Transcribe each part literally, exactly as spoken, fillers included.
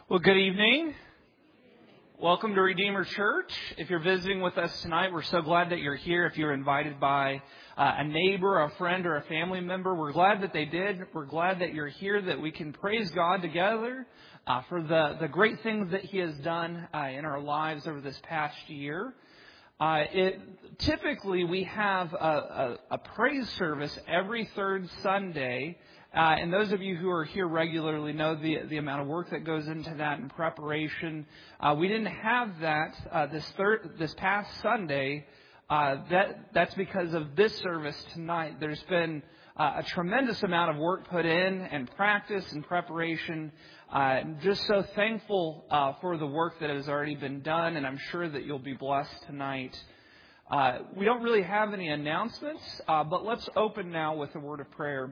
Well, good evening. Welcome to Redeemer Church. If you're visiting with us tonight, we're so glad that you're here. If you're invited by uh, a neighbor, a friend, or a family member, we're glad that they did. We're glad that you're here, that we can praise God together uh, for the, the great things that He has done uh, in our lives over this past year. Uh, it, typically, we have a, a, a praise service every third Sunday. Uh, and those of you who are here regularly know the the amount of work that goes into that in preparation. Uh, we didn't have that uh, this third this past Sunday. Uh, that that's because of this service tonight. There's been uh, a tremendous amount of work put in and practice and preparation. Uh, I'm just so thankful uh, for the work that has already been done, and I'm sure that you'll be blessed tonight. Uh, we don't really have any announcements, uh, but let's open now with a word of prayer.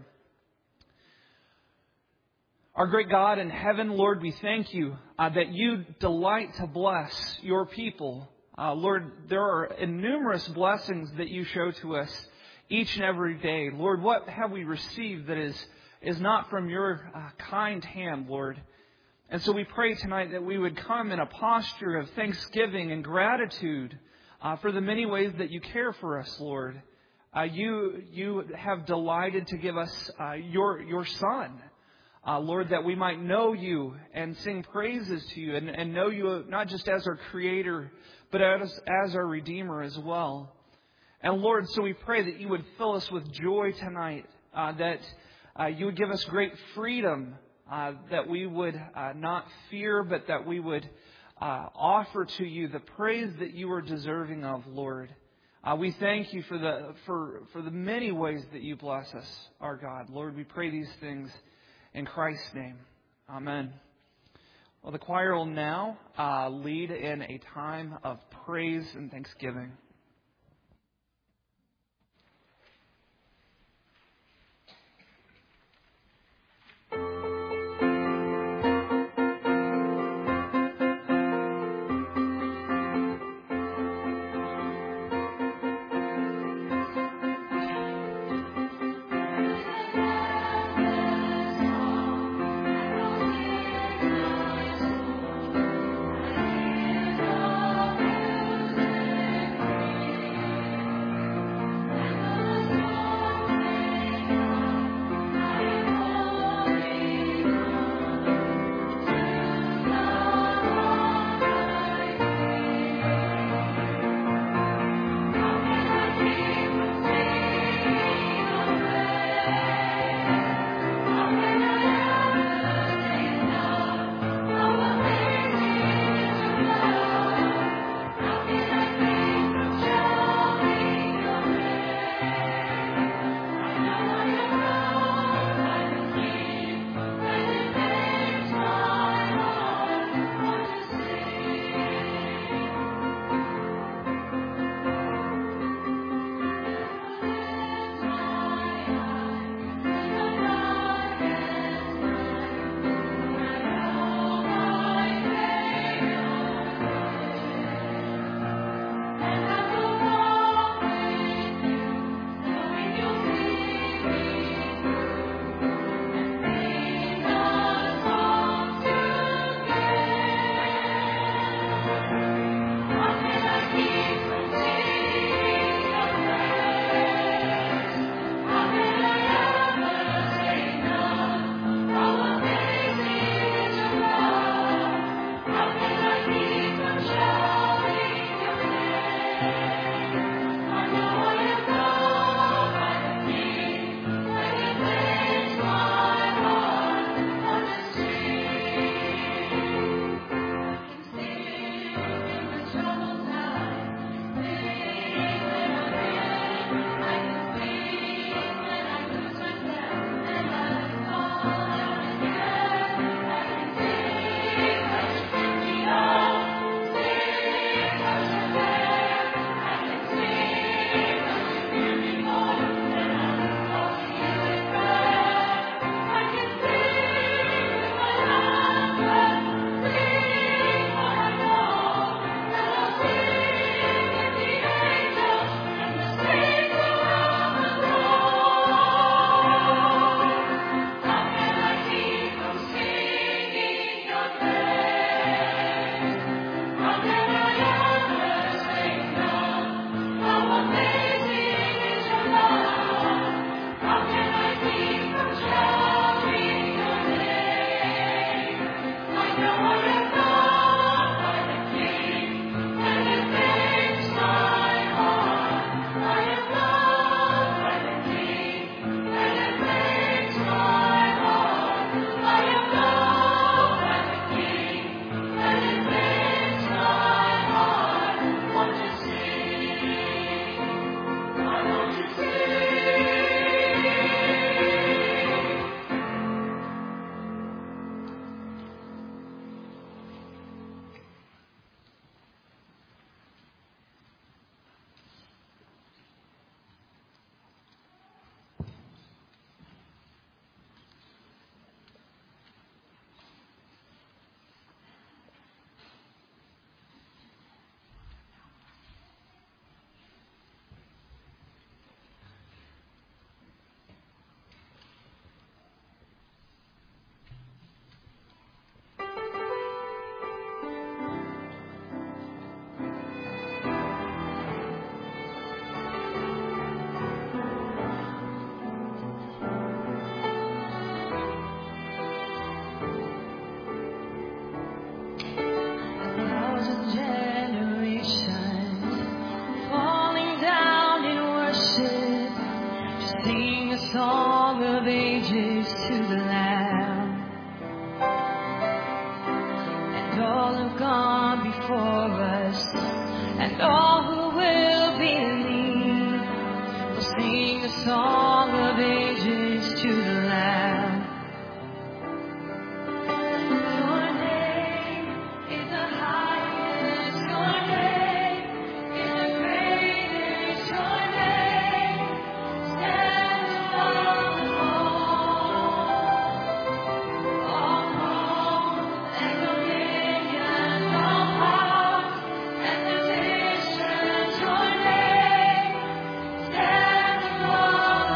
Our great God in heaven, Lord, we thank you uh, that you delight to bless your people. Uh, Lord, there are numerous blessings that you show to us each and every day. Lord, what have we received that is, is not from your uh, kind hand, Lord? And so we pray tonight that we would come in a posture of thanksgiving and gratitude uh, for the many ways that you care for us, Lord. Uh, you, you have delighted to give us uh, your, your Son. Uh, Lord, that we might know you and sing praises to you and, and know you not just as our Creator, but as, as our Redeemer as well. And Lord, so we pray that you would fill us with joy tonight, uh, that uh, you would give us great freedom, uh, that we would uh, not fear, but that we would uh, offer to you the praise that you are deserving of, Lord. Uh, we thank you for the for for the many ways that you bless us, our God. Lord, we pray these things in Christ's name, amen. Well, the choir will now uh, lead in a time of praise and thanksgiving. song of ages to the Lamb. And all who've gone before us, and all who will believe, will sing the song of ages to the Lamb. Your name is the highest, your name is the greatest, your name stands above them all. All thrones and dominions, all powers and positions, your name stands above them all.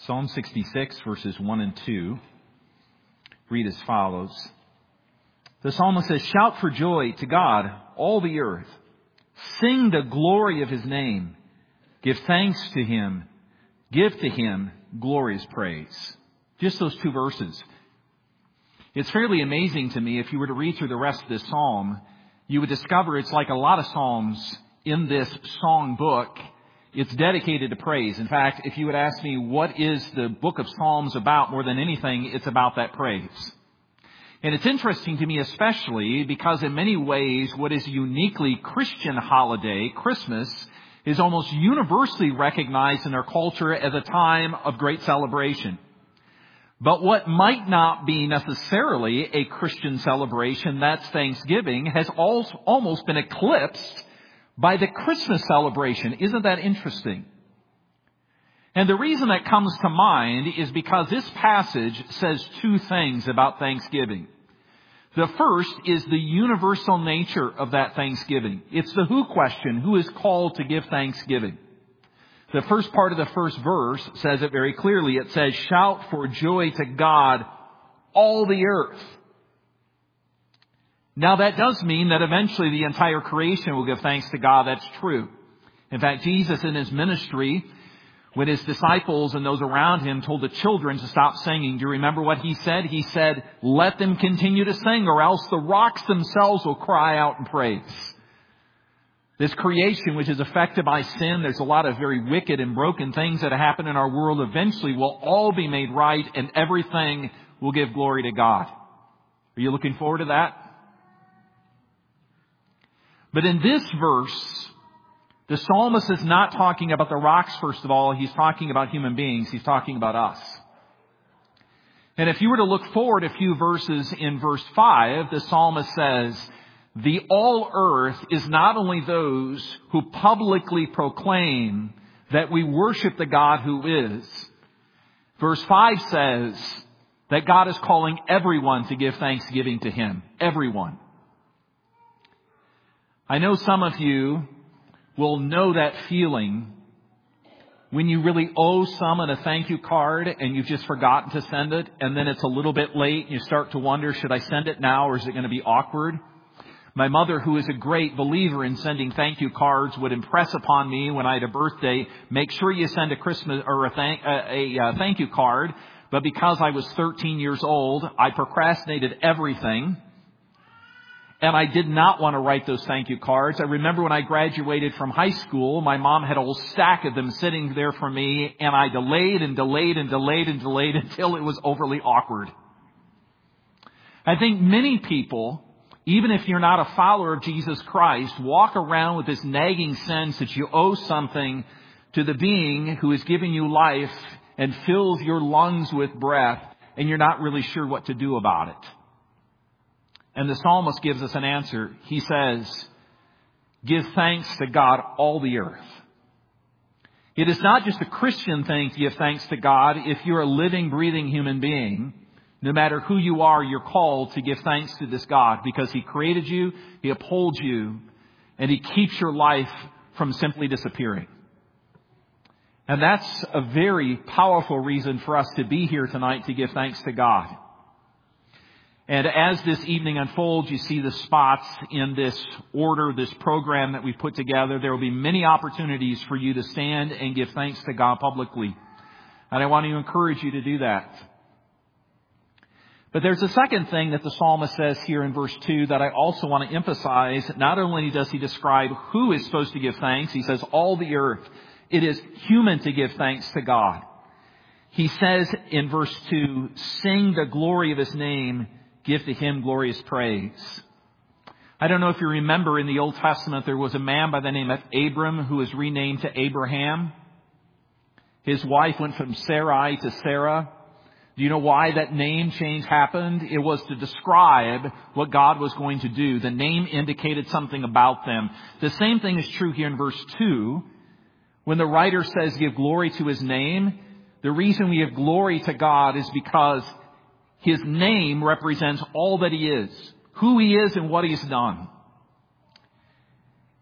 Psalm sixty-six, verses one and two, read as follows. The psalmist says, "Shout for joy to God, all the earth. Sing the glory of His name. Give thanks to Him. Give to Him glorious praise." Just those two verses. It's fairly amazing to me, if you were to read through the rest of this psalm, you would discover it's like a lot of psalms in this song book. It's dedicated to praise. In fact, if you would ask me, what is the book of Psalms about more than anything, it's about that praise. And it's interesting to me especially because in many ways what is a uniquely Christian holiday, Christmas, is almost universally recognized in our culture as a time of great celebration. But what might not be necessarily a Christian celebration, that's Thanksgiving, has also almost been eclipsed by the Christmas celebration. Isn't that interesting? And the reason that comes to mind is because this passage says two things about Thanksgiving. The first is the universal nature of that Thanksgiving. It's the who question, who is called to give thanksgiving. The first part of the first verse says it very clearly. It says, "Shout for joy to God, all the earth." Now that does mean that eventually the entire creation will give thanks to God. That's true. In fact, Jesus in His ministry, when His disciples and those around Him told the children to stop singing, do you remember what He said? He said, "Let them continue to sing, or else the rocks themselves will cry out in praise." This creation, which is affected by sin, there's a lot of very wicked and broken things that happen in our world, eventually will all be made right and everything will give glory to God. Are you looking forward to that? But in this verse, the psalmist is not talking about the rocks, first of all. He's talking about human beings. He's talking about us. And if you were to look forward a few verses in verse five, the psalmist says, "The all earth is not only those who publicly proclaim that we worship the God who is." Verse five says that God is calling everyone to give thanksgiving to Him. Everyone. I know some of you will know that feeling when you really owe someone a thank you card and you've just forgotten to send it, and then it's a little bit late and you start to wonder, should I send it now or is it going to be awkward? My mother, who is a great believer in sending thank you cards, would impress upon me when I had a birthday, make sure you send a Christmas or a thank, a, a thank you card. But because I was thirteen years old, I procrastinated everything. And I did not want to write those thank you cards. I remember when I graduated from high school, my mom had a whole stack of them sitting there for me, and I delayed and delayed and delayed and delayed until it was overly awkward. I think many people, even if you're not a follower of Jesus Christ, walk around with this nagging sense that you owe something to the being who is giving you life and fills your lungs with breath, and you're not really sure what to do about it. And the psalmist gives us an answer. He says, "Give thanks to God, all the earth." It is not just a Christian thing to give thanks to God. If you're a living, breathing human being, no matter who you are, you're called to give thanks to this God because He created you, He upholds you, and He keeps your life from simply disappearing. And that's a very powerful reason for us to be here tonight to give thanks to God. And as this evening unfolds, you see the spots in this order, this program that we've put together. There will be many opportunities for you to stand and give thanks to God publicly. And I want to encourage you to do that. But there's a second thing that the psalmist says here in verse two that I also want to emphasize. Not only does he describe who is supposed to give thanks, he says all the earth. It is human to give thanks to God. He says in verse two, "Sing the glory of His name. Give to Him glorious praise." I don't know if you remember in the Old Testament, there was a man by the name of Abram who was renamed to Abraham. His wife went from Sarai to Sarah. Do you know why that name change happened? It was to describe what God was going to do. The name indicated something about them. The same thing is true here in verse two. When the writer says give glory to His name, the reason we give glory to God is because His name represents all that He is, who He is and what He's done.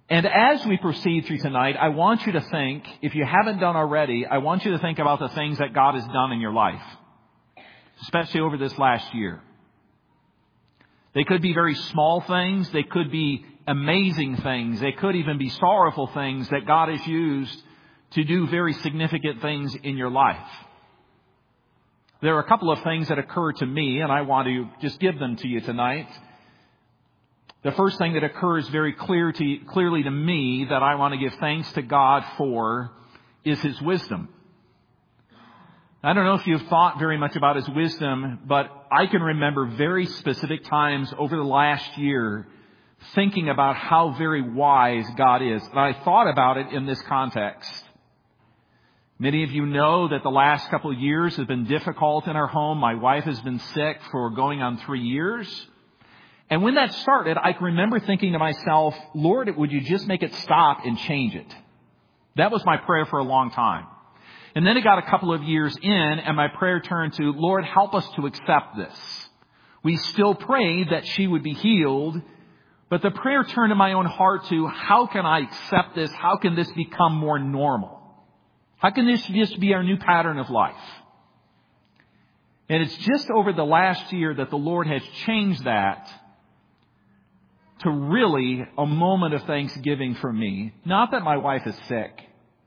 And as we proceed through tonight, I want you to think, if you haven't done already, I want you to think about the things that God has done in your life, especially over this last year. They could be very small things. They could be amazing things. They could even be sorrowful things that God has used to do very significant things in your life. There are a couple of things that occur to me, and I want to just give them to you tonight. The first thing that occurs very clear to, clearly to me that I want to give thanks to God for is His wisdom. I don't know if you've thought very much about His wisdom, but I can remember very specific times over the last year thinking about how very wise God is. And I thought about it in this context. Many of you know that the last couple of years have been difficult in our home. My wife has been sick for going on three years. And when that started, I can remember thinking to myself, Lord, would you just make it stop and change it? That was my prayer for a long time. And then it got a couple of years in, and my prayer turned to, Lord, help us to accept this. We still prayed that she would be healed, but the prayer turned in my own heart to, how can I accept this? How can this become more normal? How can this just be our new pattern of life? And it's just over the last year that the Lord has changed that to really a moment of thanksgiving for me. Not that my wife is sick,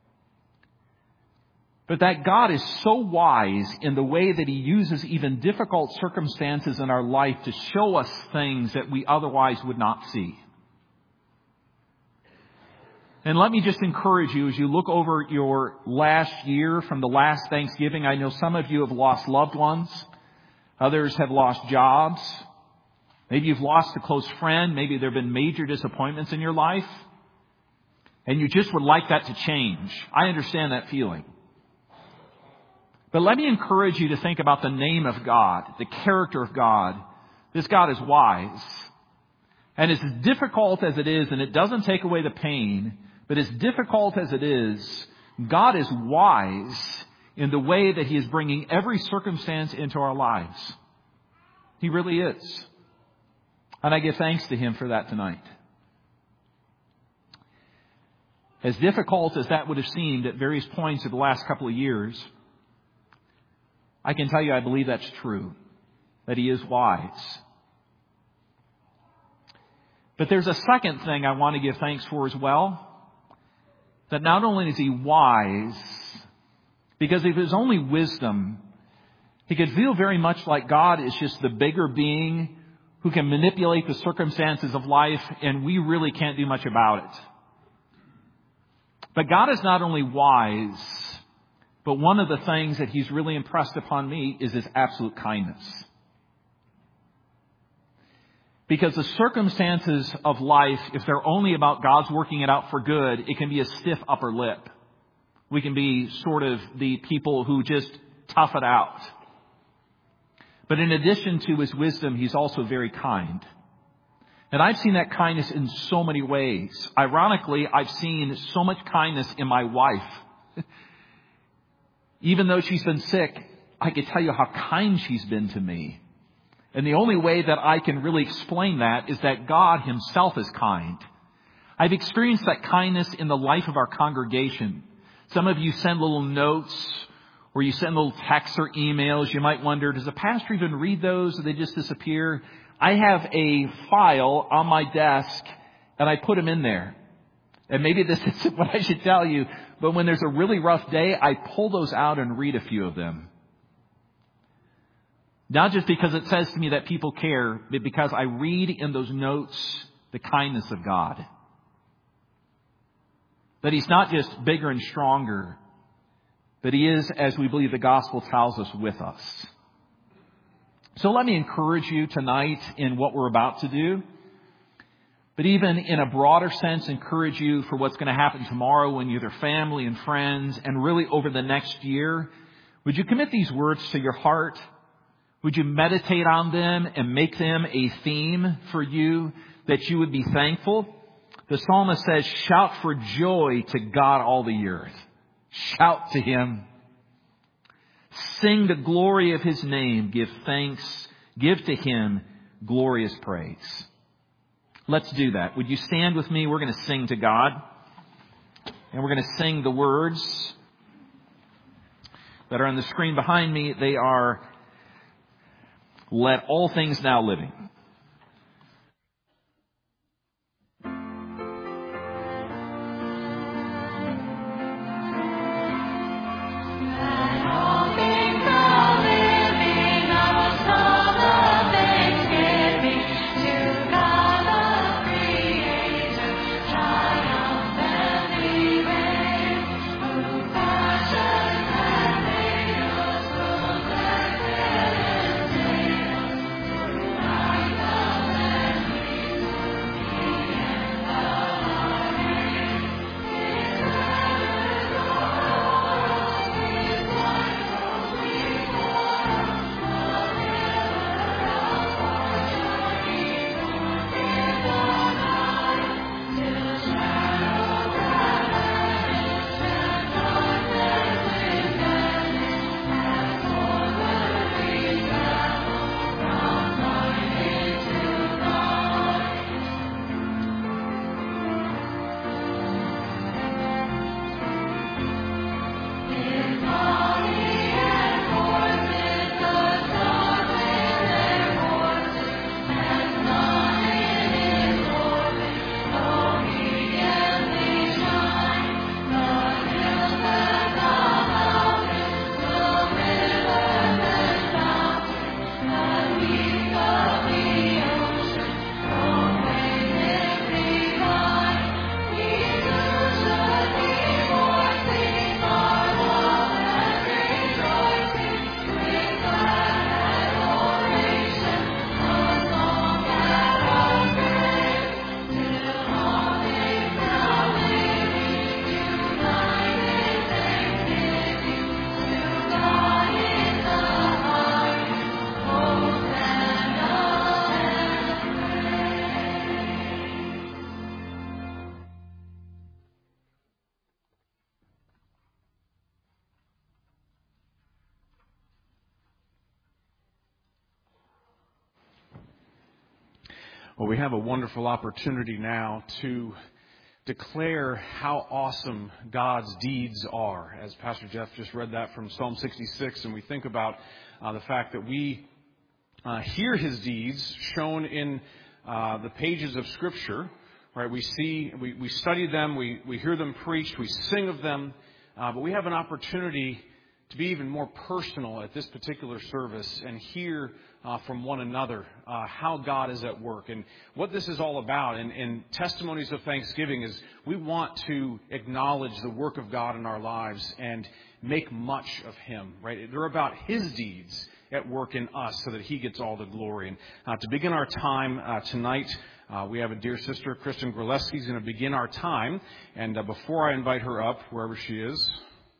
but that God is so wise in the way that He uses even difficult circumstances in our life to show us things that we otherwise would not see. And let me just encourage you as you look over your last year from the last Thanksgiving. I know some of you have lost loved ones. Others have lost jobs. Maybe you've lost a close friend. Maybe there have been major disappointments in your life. And you just would like that to change. I understand that feeling. But let me encourage you to think about the name of God, the character of God. This God is wise. And as difficult as it is, and it doesn't take away the pain, but as difficult as it is, God is wise in the way that He is bringing every circumstance into our lives. He really is. And I give thanks to Him for that tonight. As difficult as that would have seemed at various points of the last couple of years, I can tell you I believe that's true, that He is wise. But there's a second thing I want to give thanks for as well, that not only is He wise, because if it was only wisdom, He could feel very much like God is just the bigger being who can manipulate the circumstances of life, and we really can't do much about it. But God is not only wise, but one of the things that He's really impressed upon me is His absolute kindness. Because the circumstances of life, if they're only about God's working it out for good, it can be a stiff upper lip. We can be sort of the people who just tough it out. But in addition to His wisdom, He's also very kind. And I've seen that kindness in so many ways. Ironically, I've seen so much kindness in my wife. Even though she's been sick, I can tell you how kind she's been to me. And the only way that I can really explain that is that God Himself is kind. I've experienced that kindness in the life of our congregation. Some of you send little notes, or you send little texts or emails. You might wonder, does the pastor even read those, or they just disappear? I have a file on my desk, and I put them in there. And maybe this isn't what I should tell you, but when there's a really rough day, I pull those out and read a few of them. Not just because it says to me that people care, but because I read in those notes the kindness of God. That He's not just bigger and stronger, but He is, as we believe the gospel tells us, with us. So let me encourage you tonight in what we're about to do. But even in a broader sense, encourage you for what's going to happen tomorrow when you're their family and friends, and really over the next year. Would you commit these words to your heart? Would you meditate on them and make them a theme for you, that you would be thankful? The psalmist says, shout for joy to God all the earth. Shout to Him. Sing the glory of His name. Give thanks. Give to Him glorious praise. Let's do that. Would you stand with me? We're going to sing to God. And we're going to sing the words that are on the screen behind me. They are, "Let all things now living." Well, we have a wonderful opportunity now to declare how awesome God's deeds are. As Pastor Jeff just read that from Psalm sixty-six, and we think about uh, the fact that we uh, hear His deeds shown in uh, the pages of Scripture. Right? We see, we, we study them, we, we hear them preached, we sing of them, uh, but we have an opportunity to be even more personal at this particular service and hear uh, from one another uh, how God is at work and what this is all about. And, and Testimonies of Thanksgiving is we want to acknowledge the work of God in our lives and make much of Him. Right? They're about His deeds at work in us so that He gets all the glory. And uh, to begin our time uh, tonight, uh, we have a dear sister, Kristen Graleski, is going to begin our time. And uh, before I invite her up, wherever she is,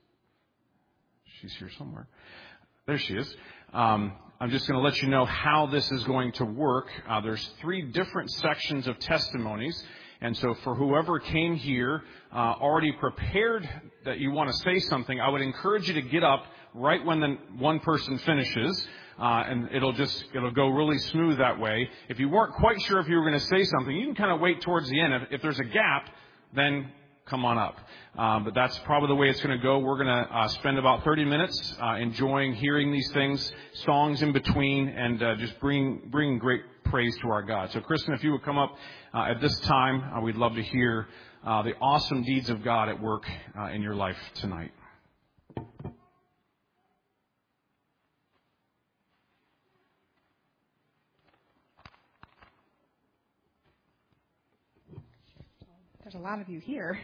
she's here somewhere. There she is. Um, I'm just going to let you know how this is going to work. Uh, there's three different sections of testimonies. And so for whoever came here uh, already prepared that you want to say something, I would encourage you to get up right when the one person finishes. Uh, and it'll just, it'll go really smooth that way. If you weren't quite sure if you were going to say something, you can kind of wait towards the end. If, if there's a gap, then come on up. Uh, but that's probably the way it's going to go. We're going to uh, spend about thirty minutes uh, enjoying hearing these things, songs in between, and uh, just bring bring great praise to our God. So, Kristen, if you would come up uh, at this time, uh, we'd love to hear uh, the awesome deeds of God at work uh, in your life tonight. There's a lot of you here.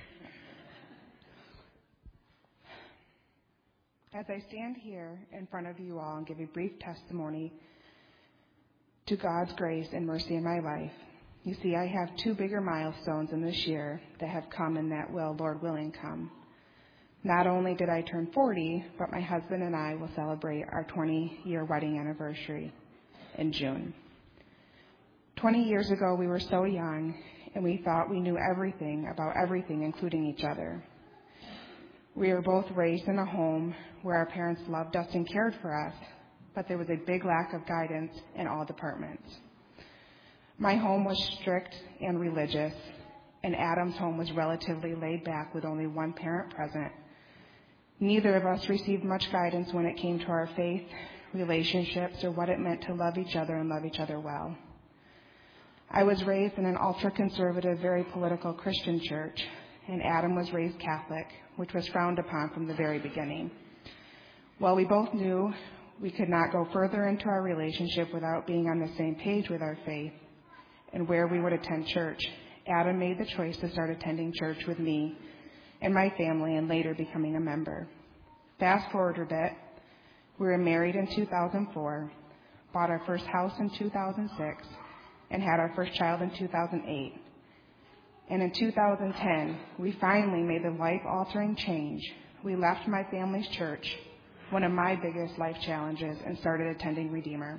As I stand here in front of you all and give a brief testimony to God's grace and mercy in my life, you see, I have two bigger milestones in this year that have come and that will, Lord willing, come. Not only did I turn forty, but my husband and I will celebrate our twenty-year wedding anniversary in June. twenty years ago, we were so young, and we thought we knew everything about everything, including each other. We were both raised in a home where our parents loved us and cared for us, but there was a big lack of guidance in all departments. My home was strict and religious, and Adam's home was relatively laid back with only one parent present. Neither of us received much guidance when it came to our faith, relationships, or what it meant to love each other and love each other well. I was raised in an ultra-conservative, very political Christian church, and Adam was raised Catholic, which was frowned upon from the very beginning. While we both knew we could not go further into our relationship without being on the same page with our faith and where we would attend church, Adam made the choice to start attending church with me and my family and later becoming a member. Fast forward a bit, we were married in two thousand four, bought our first house in two thousand six, and had our first child in two thousand eight. And in two thousand ten, we finally made the life-altering change. We left my family's church, one of my biggest life challenges, and started attending Redeemer.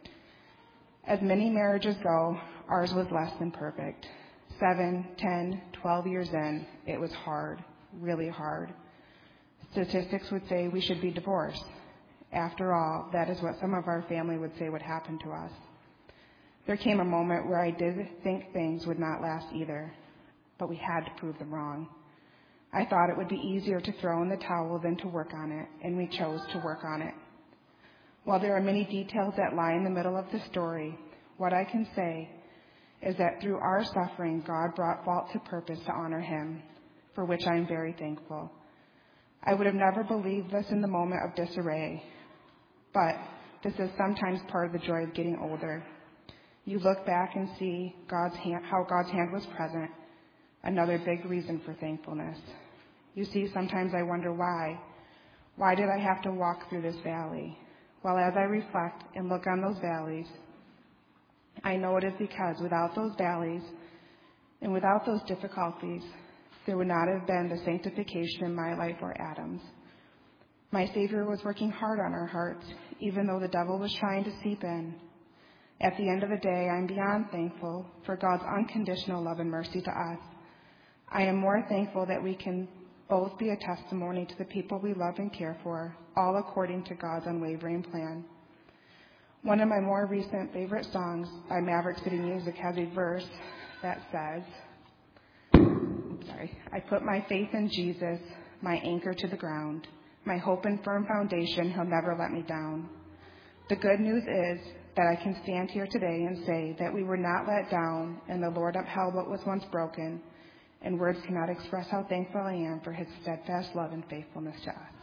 As many marriages go, ours was less than perfect. Seven, ten, twelve years in, it was hard, really hard. Statistics would say we should be divorced. After all, that is what some of our family would say would happen to us. There came a moment where I did think things would not last either, but we had to prove them wrong. I thought it would be easier to throw in the towel than to work on it, and we chose to work on it. While there are many details that lie in the middle of the story, what I can say is that through our suffering, God brought fault to purpose to honor him, for which I am very thankful. I would have never believed this in the moment of disarray, but this is sometimes part of the joy of getting older. You look back and see God's hand, how God's hand was present, another big reason for thankfulness. You see, sometimes I wonder why. Why did I have to walk through this valley? Well, as I reflect and look on those valleys, I know it is because without those valleys and without those difficulties, there would not have been the sanctification in my life or Adam's. My Savior was working hard on our hearts, even though the devil was trying to seep in. At the end of the day, I'm beyond thankful for God's unconditional love and mercy to us. I am more thankful that we can both be a testimony to the people we love and care for, all according to God's unwavering plan. One of my more recent favorite songs by Maverick City Music has a verse that says, sorry, I put my faith in Jesus, my anchor to the ground, my hope and firm foundation, he'll never let me down. The good news is that I can stand here today and say that we were not let down and the Lord upheld what was once broken, and words cannot express how thankful I am for his steadfast love and faithfulness to us.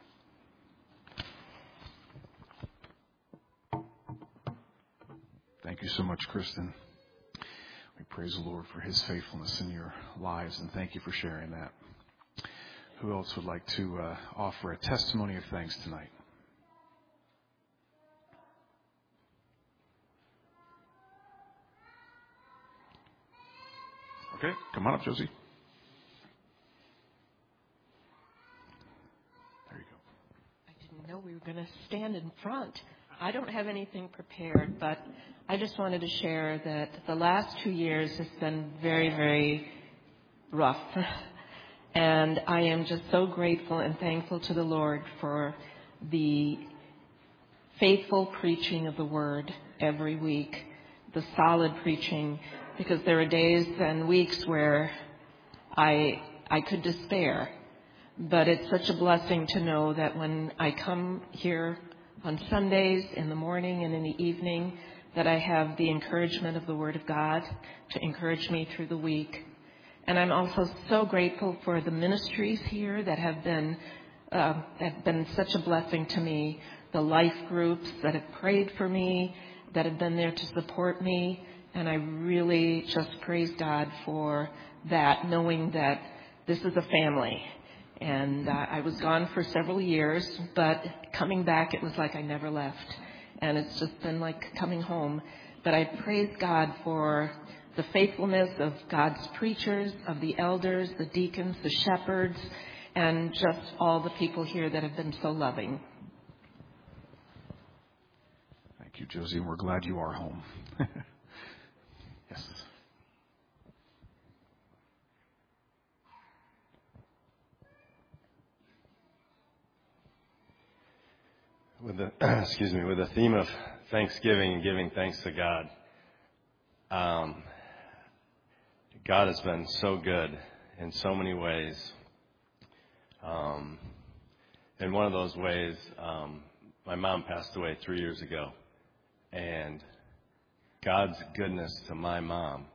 Thank you so much, Kristen. We praise the Lord for his faithfulness in your lives, and thank you for sharing that. Who else would like to uh, offer a testimony of thanks tonight? Okay, come on up, Josie. There you go. I didn't know we were going to stand in front. I don't have anything prepared, but I just wanted to share that the last two years has been very, very rough. And I am just so grateful and thankful to the Lord for the faithful preaching of the Word every week, the solid preaching, because there are days and weeks where I I could despair. But it's such a blessing to know that when I come here on Sundays, in the morning and in the evening, that I have the encouragement of the Word of God to encourage me through the week. And I'm also so grateful for the ministries here that have been uh, have been such a blessing to me. The life groups that have prayed for me, that have been there to support me. And I really just praise God for that, knowing that this is a family. And uh, I was gone for several years, but coming back, it was like I never left. And it's just been like coming home. But I praise God for the faithfulness of God's preachers, of the elders, the deacons, the shepherds, and just all the people here that have been so loving. Thank you, Josie, and we're glad you are home. Yes. With the excuse me, with the theme of Thanksgiving and giving thanks to God, Um, God has been so good in so many ways. Um, in one of those ways, um, my mom passed away three years ago, and God's goodness to my mom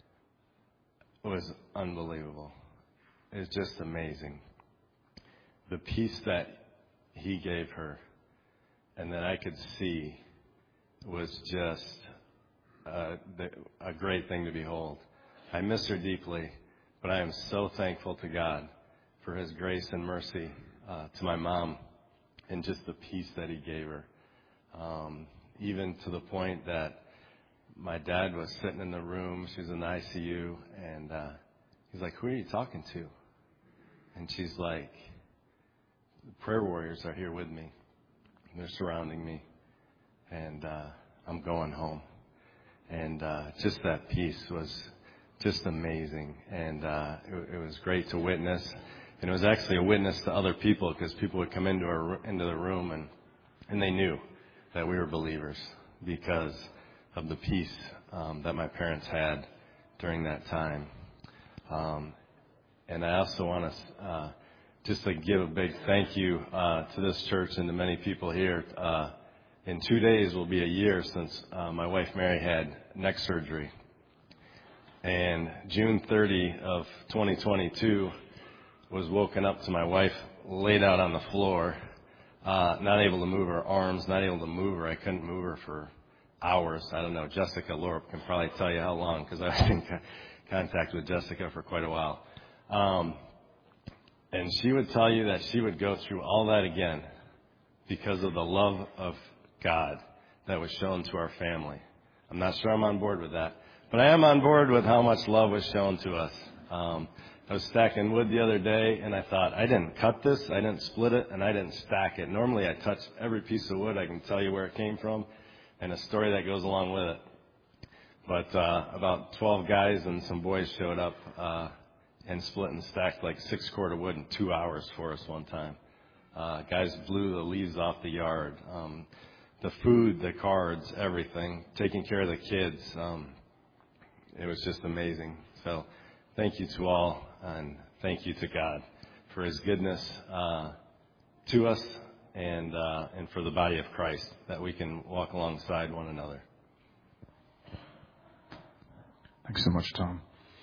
was unbelievable. It's just amazing. The peace that he gave her and that I could see was just uh, a great thing to behold. I miss her deeply, but I am so thankful to God for his grace and mercy uh, to my mom and just the peace that he gave her. Um, even to the point that my dad was sitting in the room. She was in the I C U, and uh, he's like, "Who are you talking to?" And she's like, "The prayer warriors are here with me. They're surrounding me, and uh, I'm going home." And uh, just that peace was just amazing, and uh, it, it was great to witness. And it was actually a witness to other people, because people would come into our into the room, and and they knew that we were believers because of the peace um, that my parents had during that time. Um, and I also want to uh, just to give a big thank you uh, to this church and to many people here. Uh, in two days will be a year since uh, my wife Mary had neck surgery. And June thirtieth of twenty twenty-two was woken up to my wife laid out on the floor, uh, not able to move her arms, not able to move her. I couldn't move her for hours. I don't know. Jessica Lorup can probably tell you how long, because I was in contact with Jessica for quite a while. Um, and she would tell you that she would go through all that again because of the love of God that was shown to our family. I'm not sure I'm on board with that, but I am on board with how much love was shown to us. Um, I was stacking wood the other day, and I thought, I didn't cut this, I didn't split it, and I didn't stack it. Normally I touch every piece of wood. I can tell you where it came from and a story that goes along with it. But uh, about twelve guys and some boys showed up uh, and split and stacked like six cord of wood in two hours for us one time. Uh, guys blew the leaves off the yard. Um, the food, the cards, everything, taking care of the kids. Um, it was just amazing. So thank you to all, and thank you to God for his goodness uh, to us. And uh, and for the body of Christ, that we can walk alongside one another. Thanks so much, Tom.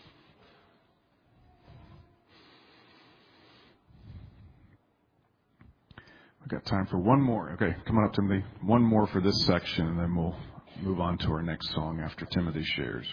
We've got time for one more. Okay, come on up, Timothy. One more for this section, and then we'll move on to our next song after Timothy shares.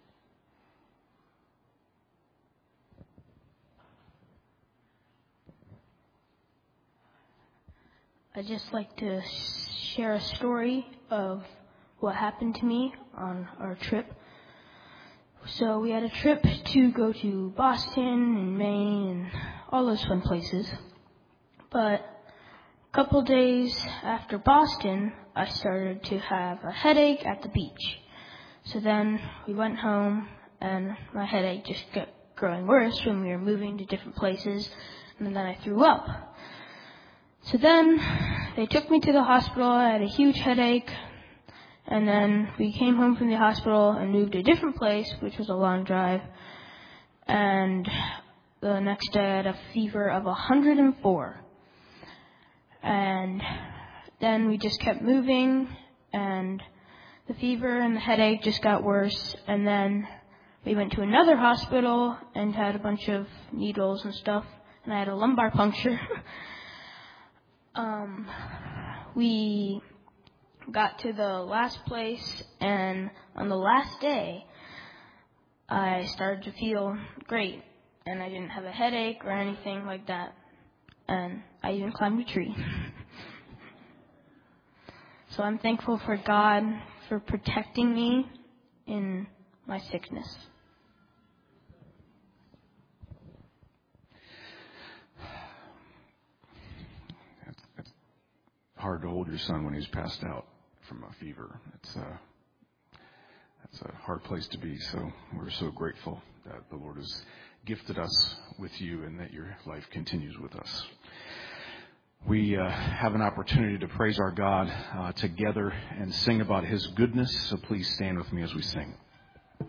I'd just like to share a story of what happened to me on our trip. So we had a trip to go to Boston and Maine and all those fun places. But a couple days after Boston, I started to have a headache at the beach. So then we went home, and my headache just kept growing worse when we were moving to different places, and then I threw up. So then they took me to the hospital. I had a huge headache, and then we came home from the hospital and moved to a different place, which was a long drive. And the next day I had a fever of one hundred four. And then we just kept moving, and the fever and the headache just got worse. And then we went to another hospital and had a bunch of needles and stuff, and I had a lumbar puncture. Um, we got to the last place, and on the last day, I started to feel great, and I didn't have a headache or anything like that, and I even climbed a tree. So I'm thankful for God for protecting me in my sickness. Hard to hold your son when he's passed out from a fever. It's a, it's a hard place to be. So we're so grateful that the Lord has gifted us with you and that your life continues with us. We uh, have an opportunity to praise our God uh, together and sing about his goodness. So please stand with me as we sing.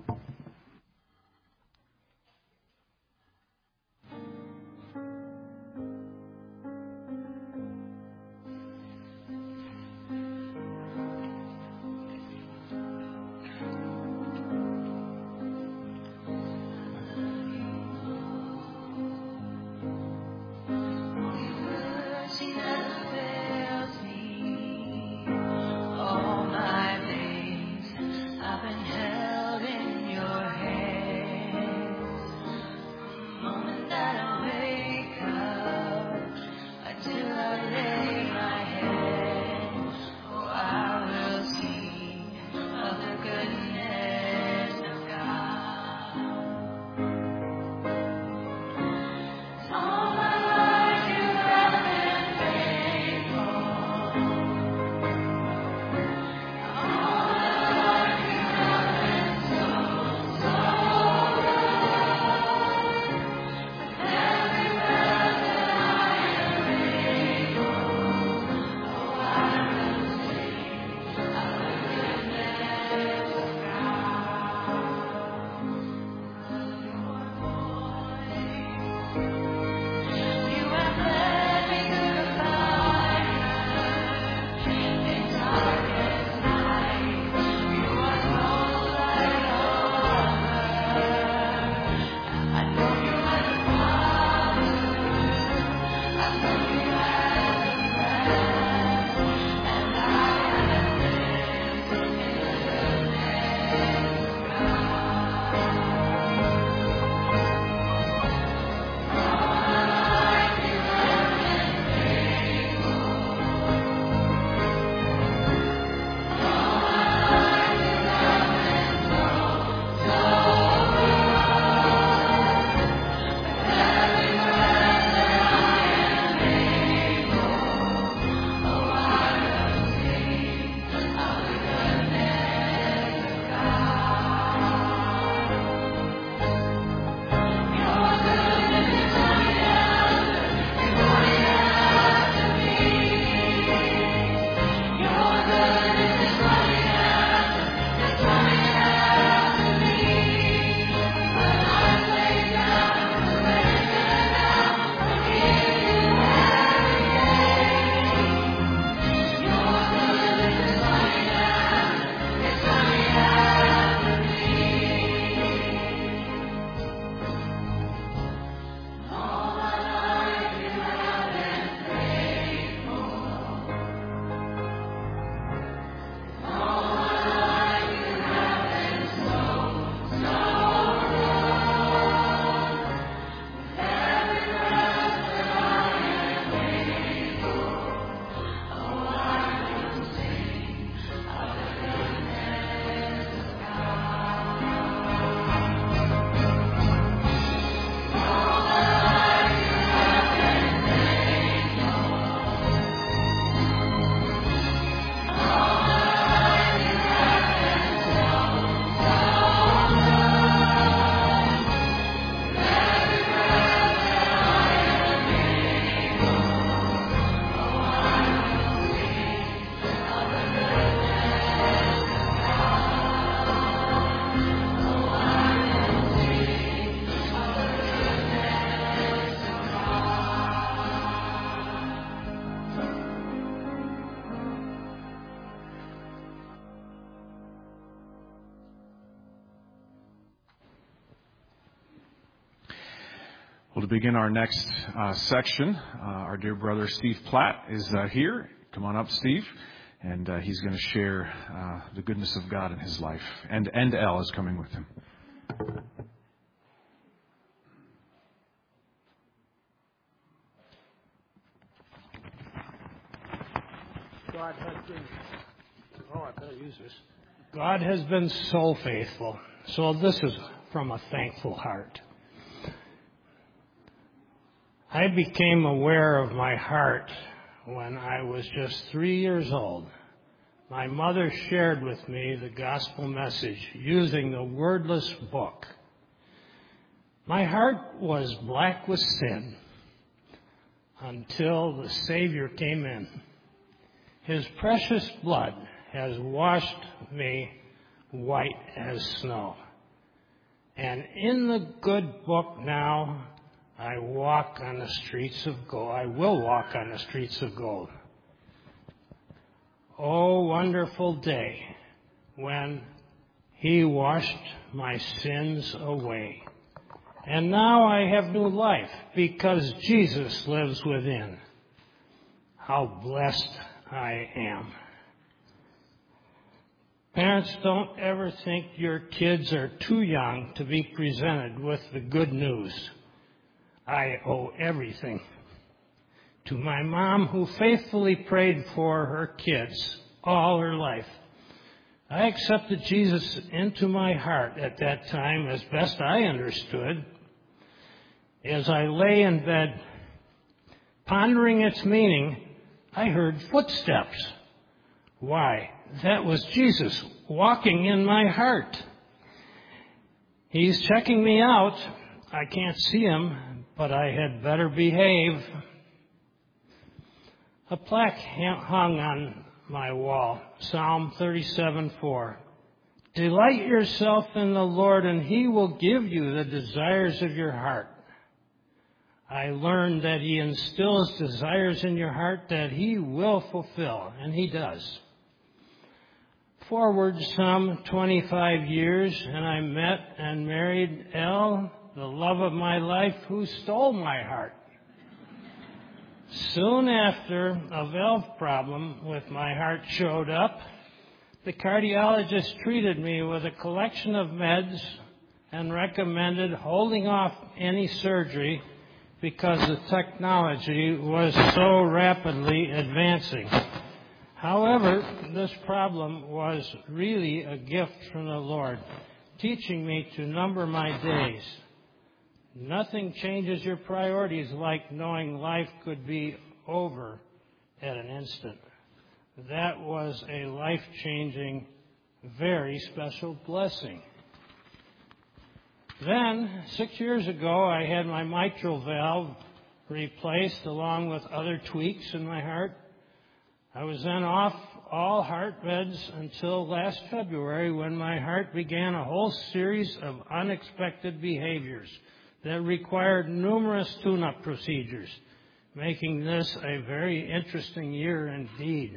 to begin our next uh, section, uh, our dear brother Steve Platt is uh, here. Come on up, Steve. And uh, he's going to share uh, the goodness of God in his life. And, and Elle is coming with him. God has been, oh, I better use this. God has been so faithful. So this is from a thankful heart. I became aware of my heart when I was just three years old. My mother shared with me the gospel message using the wordless book. My heart was black with sin until the Savior came in. His precious blood has washed me white as snow. And in the good book now, I walk on the streets of gold. I will walk on the streets of gold. Oh, wonderful day when He washed my sins away. And now I have new life because Jesus lives within. How blessed I am. Parents, don't ever think your kids are too young to be presented with the good news. I owe everything to my mom, who faithfully prayed for her kids all her life. I accepted Jesus into my heart at that time as best I understood. As I lay in bed, pondering its meaning, I heard footsteps. Why, that was Jesus walking in my heart. He's checking me out. I can't see him, but I had better behave. A plaque hung on my wall, Psalm thirty-seven four. Delight yourself in the Lord, and He will give you the desires of your heart. I learned that He instills desires in your heart that He will fulfill, and He does. Forward some twenty-five years, and I met and married Elle, the love of my life, who stole my heart. Soon after, a valve problem with my heart showed up. The cardiologist treated me with a collection of meds and recommended holding off any surgery because the technology was so rapidly advancing. However, this problem was really a gift from the Lord, teaching me to number my days. Nothing changes your priorities like knowing life could be over at an instant. That was a life-changing, very special blessing. Then, six years ago, I had my mitral valve replaced along with other tweaks in my heart. I was then off all heart meds until last February, when my heart began a whole series of unexpected behaviors that required numerous tune-up procedures, making this a very interesting year indeed.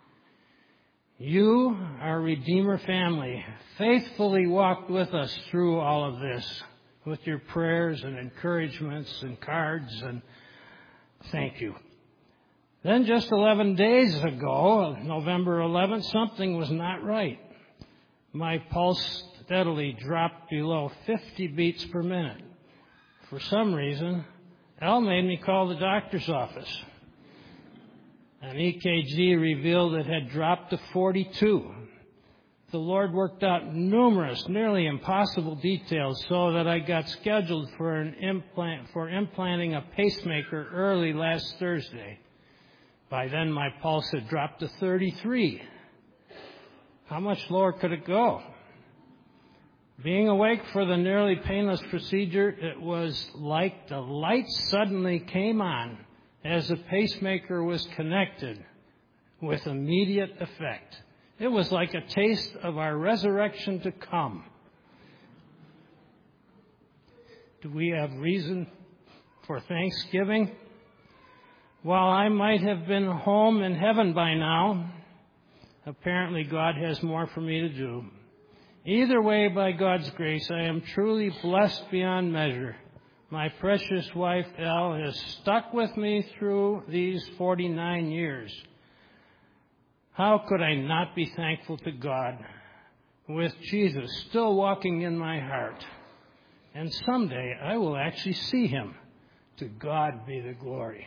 You, our Redeemer family, faithfully walked with us through all of this with your prayers and encouragements and cards, and thank you. Then just eleven days ago, November eleventh, something was not right. My pulse steadily dropped below fifty beats per minute. For some reason, Elle made me call the doctor's office. An E K G revealed it had dropped to forty-two. The Lord worked out numerous, nearly impossible details so that I got scheduled for an implant for implanting a pacemaker early last Thursday. By then, my pulse had dropped to thirty-three. How much lower could it go? Being awake for the nearly painless procedure, it was like the lights suddenly came on as the pacemaker was connected with immediate effect. It was like a taste of our resurrection to come. Do we have reason for thanksgiving? While I might have been home in heaven by now, apparently God has more for me to do. Either way, by God's grace, I am truly blessed beyond measure. My precious wife, Elle, has stuck with me through these forty-nine years. How could I not be thankful to God with Jesus still walking in my heart? And someday I will actually see him. To God be the glory.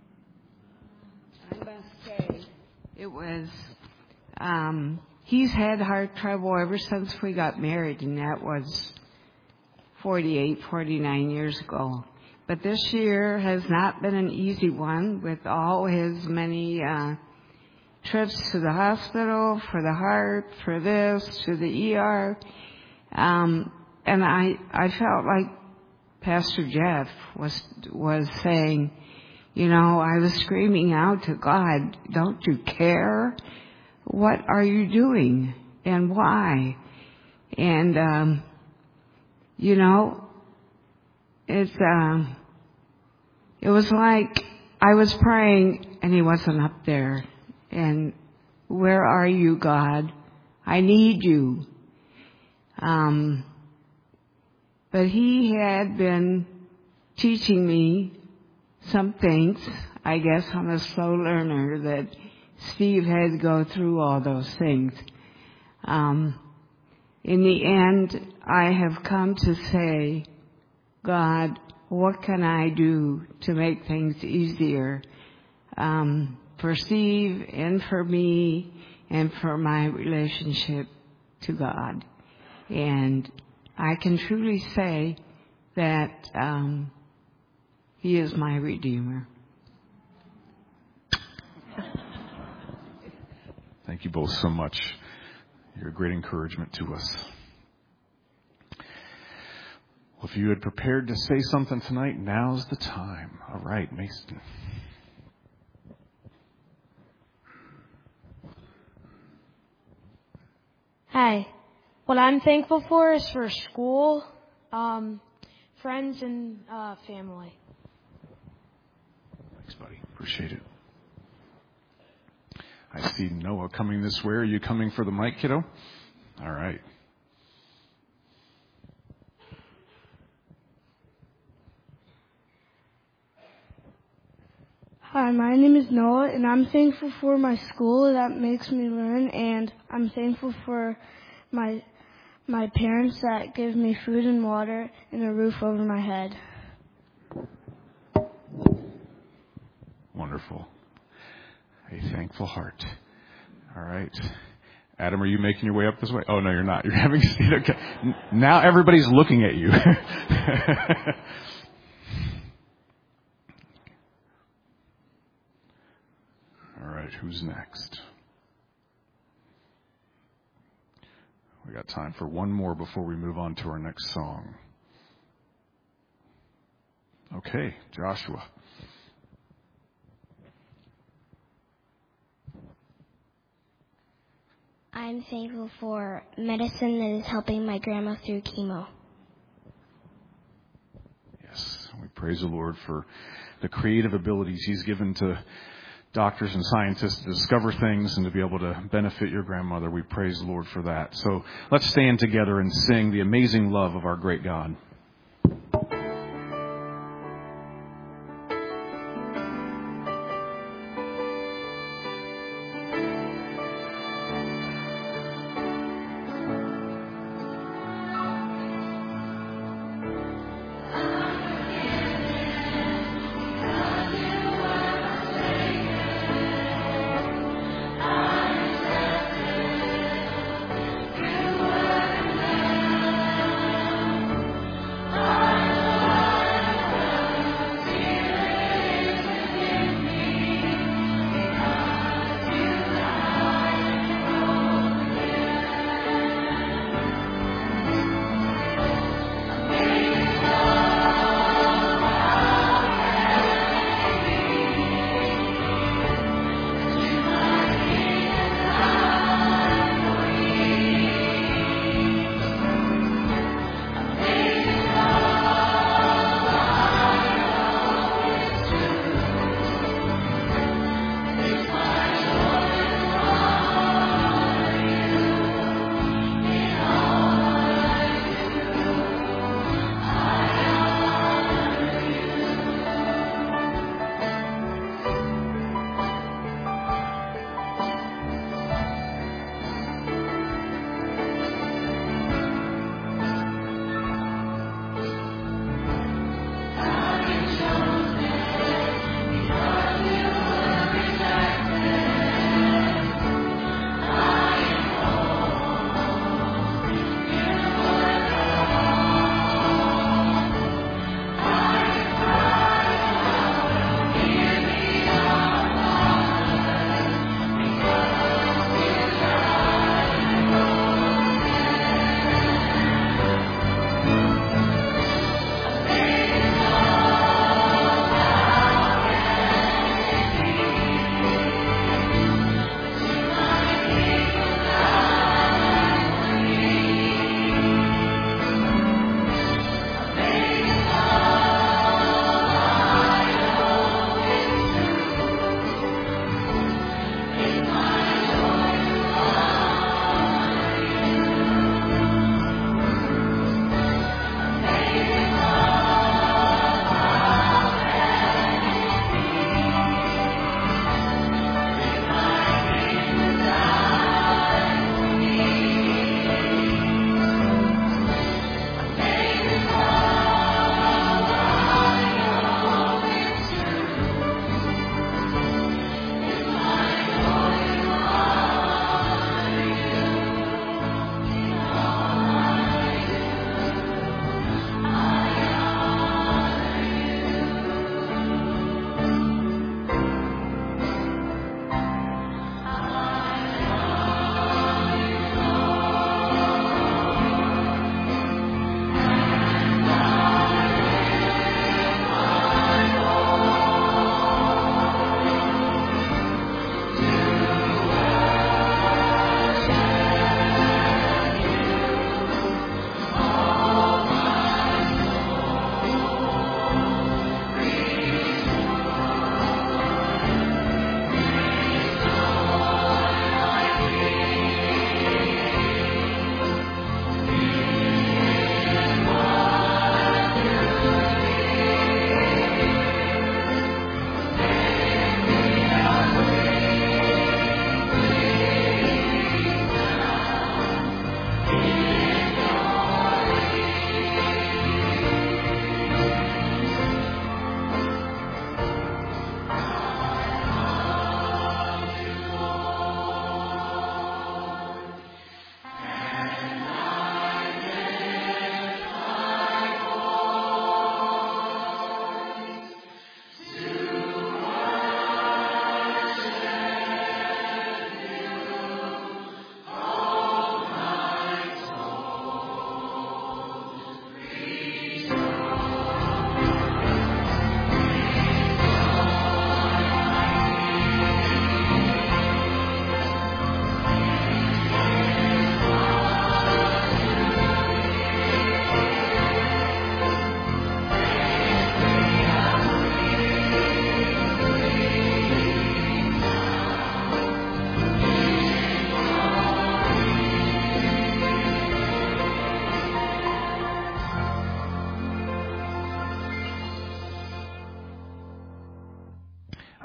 I must say, it was, um, he's had heart trouble ever since we got married, and that was forty-eight, forty-nine years ago. But this year has not been an easy one with all his many uh, trips to the hospital for the heart, for this, to the E R. Um, and I, I felt like Pastor Jeff was was saying, you know, I was screaming out to God, don't you care? What are you doing? And why? And, um, you know, it's, um, it was like I was praying and he wasn't up there. And where are you, God? I need you. Um, but he had been teaching me some things. I guess I'm a slow learner, that Steve had to go through all those things. Um, in the end, I have come to say, God, what can I do to make things easier um, for Steve and for me and for my relationship to God? And I can truly say that um, he is my Redeemer. Thank you both so much. You're a great encouragement to us. Well, if you had prepared to say something tonight, now's the time. All right, Mason. Hi. What I'm thankful for is for school, um, friends, and uh, family. Thanks, buddy. Appreciate it. I see Noah coming this way. Are you coming for the mic, kiddo? All right. Hi, my name is Noah, and I'm thankful for my school that makes me learn, and I'm thankful for my my parents that give me food and water and a roof over my head. Wonderful. A thankful heart. All right. Adam, are you making your way up this way? Oh, no, you're not. You're having a seat. Okay. Now everybody's looking at you. All right. Who's next? We got time for one more before we move on to our next song. Okay, Joshua. I'm thankful for medicine that is helping my grandma through chemo. Yes, we praise the Lord for the creative abilities He's given to doctors and scientists to discover things and to be able to benefit your grandmother. We praise the Lord for that. So let's stand together and sing the amazing love of our great God.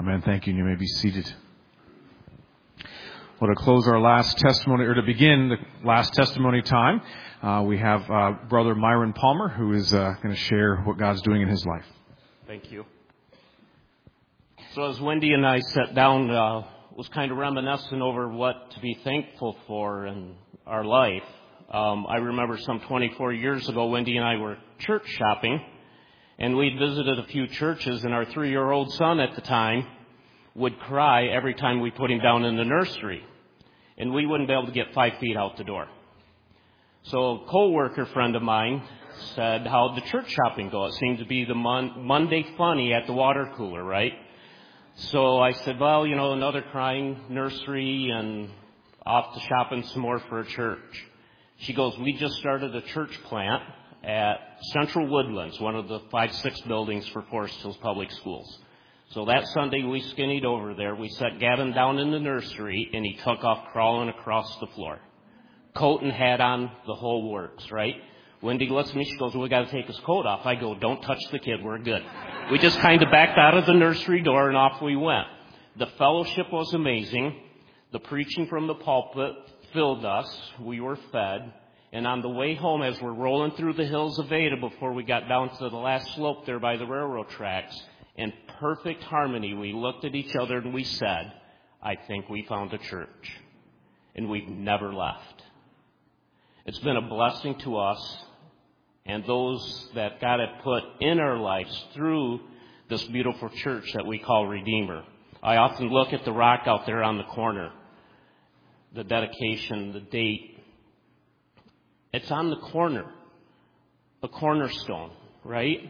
Amen. Thank you. And you may be seated. Well, to close our last testimony, or to begin the last testimony time, uh, we have uh, Brother Myron Palmer, who is uh, going to share what God's doing in his life. Thank you. So as Wendy and I sat down, uh, was kind of reminiscing over what to be thankful for in our life. Um, I remember some twenty-four years ago, Wendy and I were church shopping, and we'd visited a few churches, and our three-year-old son at the time would cry every time we put him down in the nursery, and we wouldn't be able to get five feet out the door. So a co-worker friend of mine said, how'd the church shopping go? It seemed to be the mon- Monday funny at the water cooler, right? So I said, well, you know, another crying nursery and off to shopping some more for a church. She goes, we just started a church plant at Central Woodlands, one of the five, six buildings for Forest Hills Public Schools. So that Sunday we skinnied over there. We set Gavin down in the nursery, and he took off crawling across the floor. Coat and hat on, the whole works, right? Wendy looks at me, she goes, well, we got to take his coat off. I go, don't touch the kid, we're good. We just kind of backed out of the nursery door, and off we went. The fellowship was amazing. The preaching from the pulpit filled us. We were fed. And on the way home, as we're rolling through the hills of Ada before we got down to the last slope there by the railroad tracks, in perfect harmony, we looked at each other and we said, I think we found a church. And we've never left. It's been a blessing to us and those that God had put in our lives through this beautiful church that we call Redeemer. I often look at the rock out there on the corner, the dedication, the date. It's on the corner, a cornerstone, right?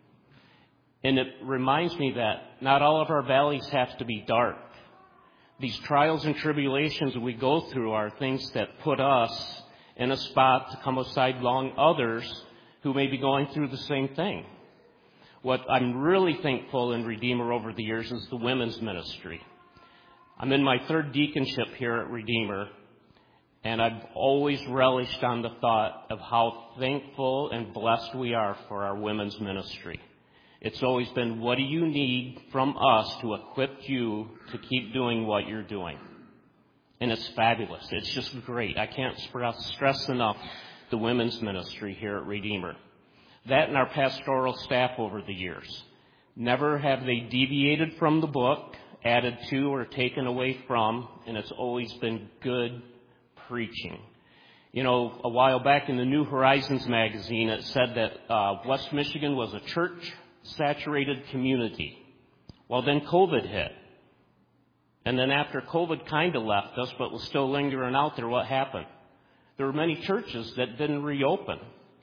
And it reminds me that not all of our valleys have to be dark. These trials and tribulations we go through are things that put us in a spot to come alongside others who may be going through the same thing. What I'm really thankful in Redeemer over the years is the women's ministry. I'm in my third deaconship here at Redeemer, and I've always relished on the thought of how thankful and blessed we are for our women's ministry. It's always been, what do you need from us to equip you to keep doing what you're doing? And it's fabulous. It's just great. I can't stress enough the women's ministry here at Redeemer. That and our pastoral staff over the years. Never have they deviated from the book, added to or taken away from, and it's always been good preaching. You know, a while back in the New Horizons magazine, it said that uh, West Michigan was a church-saturated community. Well, then COVID hit. And then after COVID kind of left us, but was still lingering out there, what happened? There were many churches that didn't reopen.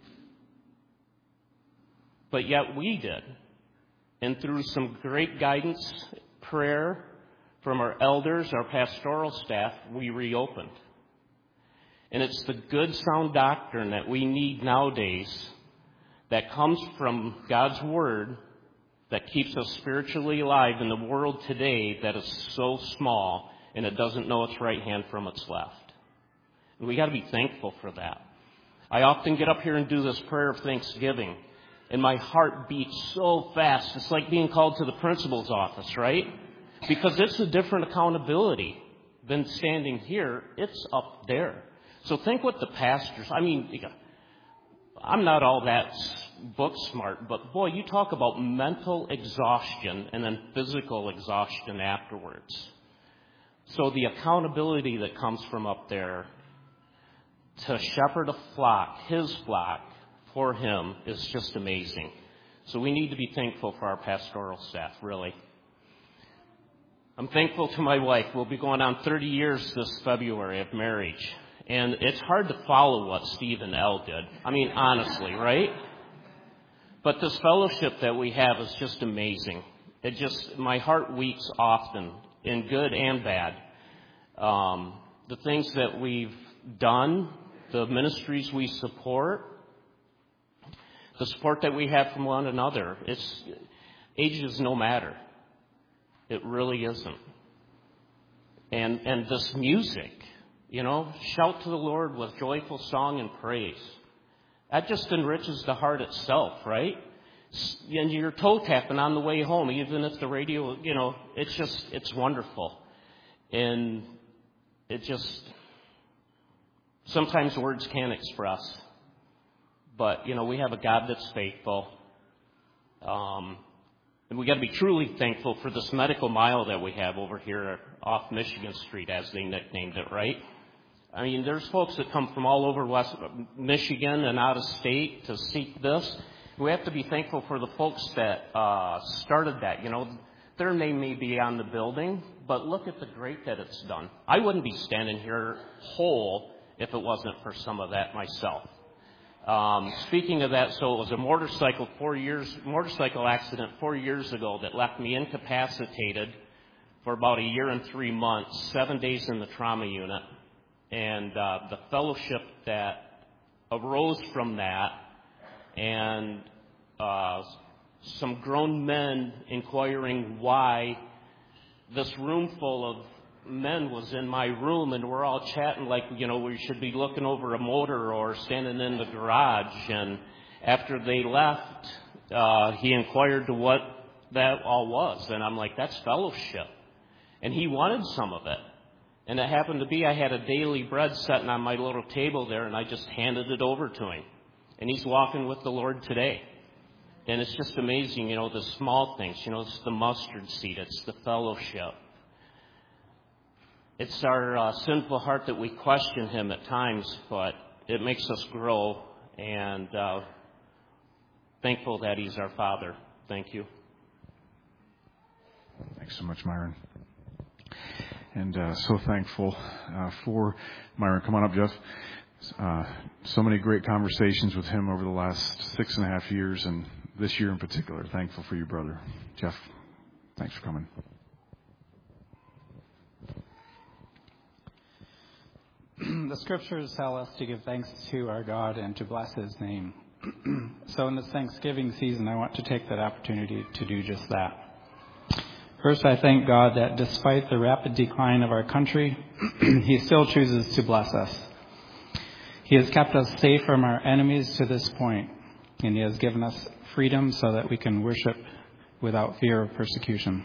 But yet we did. And through some great guidance, prayer from our elders, our pastoral staff, we reopened. And it's the good, sound doctrine that we need nowadays that comes from God's Word that keeps us spiritually alive in the world today that is so small and it doesn't know its right hand from its left. And we got to be thankful for that. I often get up here and do this prayer of thanksgiving, and my heart beats so fast. It's like being called to the principal's office, right? Because it's a different accountability than standing here. It's up there. So think what the pastors, I mean, I'm not all that book smart, but boy, you talk about mental exhaustion and then physical exhaustion afterwards. So the accountability that comes from up there to shepherd a flock, his flock, for him is just amazing. So we need to be thankful for our pastoral staff, really. I'm thankful to my wife. We'll be going on thirty years this February of marriage. And it's hard to follow what Steve and Elle did. I mean, honestly, right? But this fellowship that we have is just amazing. It just, my heart weeps often, in good and bad. Um, the things that we've done, the ministries we support, the support that we have from one another, it's, age is no matter. It really isn't. And, and this music, you know, shout to the Lord with joyful song and praise. That just enriches the heart itself, right? and you're toe tapping on the way home, even if the radio, you know, it's just, it's wonderful. And it just, sometimes words can't express. But, you know, we have a God that's faithful. Um, and we got to be truly thankful for this medical mile that we have over here off Michigan Street, as they nicknamed it, right? I mean, there's folks that come from all over West Michigan and out of state to seek this. We have to be thankful for the folks that uh, started that. You know, their name may be on the building, but look at the great that it's done. I wouldn't be standing here whole if it wasn't for some of that myself. Um, speaking of that, so it was a motorcycle four years motorcycle accident four years ago that left me incapacitated for about a year and three months, seven days in the trauma unit, and uh, the fellowship that arose from that. And uh, some grown men inquiring why this room full of men was in my room, and we're all chatting like, you know, we should be looking over a motor or standing in the garage. And after they left, uh, he inquired to what that all was. And I'm like, that's fellowship. And he wanted some of it. And it happened to be I had a daily bread sitting on my little table there, and I just handed it over to him. And he's walking with the Lord today. And it's just amazing, you know, the small things. You know, it's the mustard seed. It's the fellowship. It's our uh, sinful heart that we question him at times, but it makes us grow. And uh, thankful that he's our Father. Thank you. Thanks so much, Myron. And uh, so thankful uh, for Myron. Come on up, Jeff. Uh, so many great conversations with him over the last six and a half years, and this year in particular. Thankful for you, brother. Jeff, thanks for coming. The scriptures tell us to give thanks to our God and to bless his name. So in this Thanksgiving season, I want to take that opportunity to do just that. First, I thank God that despite the rapid decline of our country, he still chooses to bless us. He has kept us safe from our enemies to this point, and he has given us freedom so that we can worship without fear of persecution.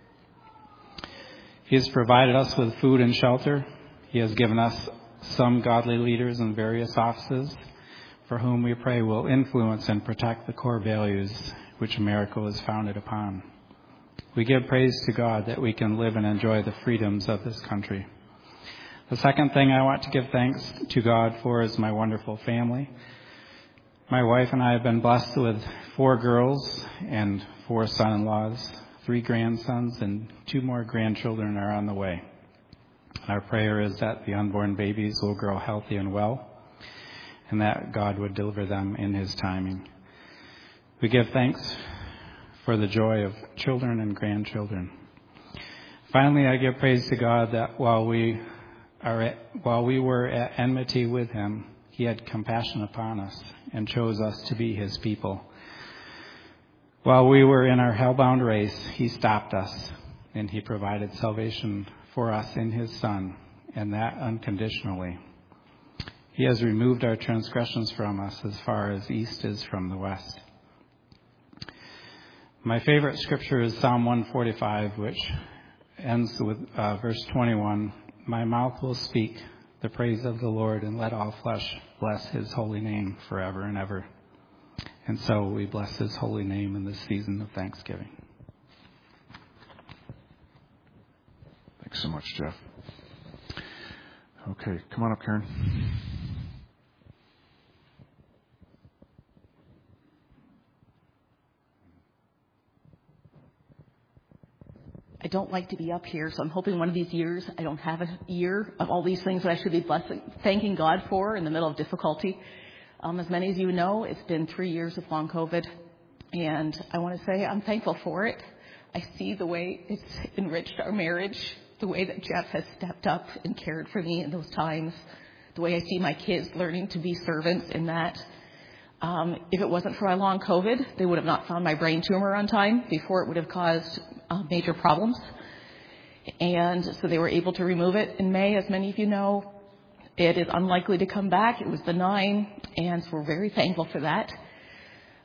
He has provided us with food and shelter. He has given us some godly leaders in various offices for whom we pray will influence and protect the core values which America was founded upon. We give praise to God that we can live and enjoy the freedoms of this country. The second thing I want to give thanks to God for is my wonderful family. My wife and I have been blessed with four girls and four son-in-laws, three grandsons, and two more grandchildren are on the way. Our prayer is that the unborn babies will grow healthy and well, and that God would deliver them in his timing. We give thanks for the joy of children and grandchildren. Finally, I give praise to God that while we are at, while we were at enmity with him, he had compassion upon us and chose us to be his people. While we were in our hell-bound race, he stopped us, and he provided salvation for us in his Son, and that unconditionally. He has removed our transgressions from us as far as east is from the west. My favorite scripture is Psalm one forty-five, which ends with uh, verse twenty-one. My mouth will speak the praise of the Lord, and let all flesh bless his holy name forever and ever. And so we bless his holy name in this season of Thanksgiving. Thanks so much, Jeff. Okay, come on up, Karen. I don't like to be up here, so I'm hoping one of these years I don't have a year of all these things that I should be blessing, thanking God for in the middle of difficulty. Um, as many of you know, it's been three years of long COVID, and I want to say I'm thankful for it. I see the way it's enriched our marriage, the way that Jeff has stepped up and cared for me in those times, the way I see my kids learning to be servants in that. Um, if it wasn't for my long COVID, they would have not found my brain tumor on time before it would have caused uh, major problems. And so they were able to remove it in May, as many of you know. It is unlikely to come back. It was benign, and so we're very thankful for that.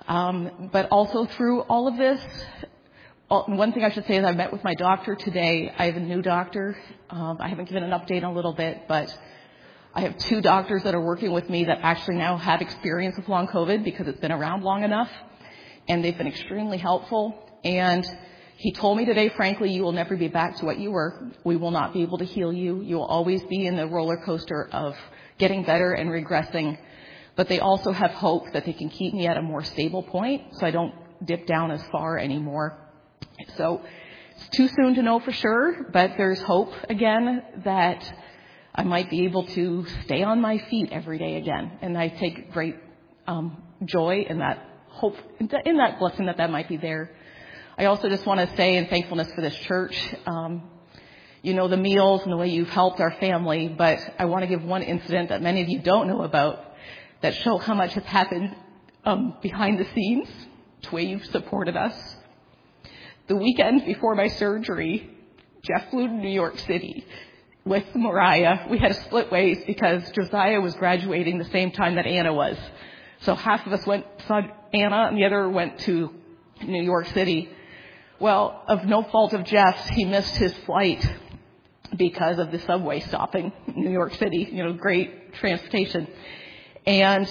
Um, but also through all of this, one thing I should say is I met with my doctor today. I have a new doctor. Um, I haven't given an update in a little bit, but I have two doctors that are working with me that actually now have experience with long COVID because it's been around long enough, and they've been extremely helpful. And he told me today, frankly, you will never be back to what you were. We will not be able to heal you. You will always be in the roller coaster of getting better and regressing. But they also have hope that they can keep me at a more stable point so I don't dip down as far anymore. So it's too soon to know for sure, but there's hope again that I might be able to stay on my feet every day again. And I take great um, joy in that hope, in that blessing that that might be there. I also just want to say in thankfulness for this church, um, you know, the meals and the way you've helped our family, but I want to give one incident that many of you don't know about that show how much has happened um, behind the scenes, the way you've supported us. The weekend before my surgery, Jeff flew to New York City with Mariah. We had to split ways because Josiah was graduating the same time that Anna was. So half of us went saw Anna and the other went to New York City. Well, of no fault of Jeff's, he missed his flight because of the subway stopping in New York City. You know, great transportation. And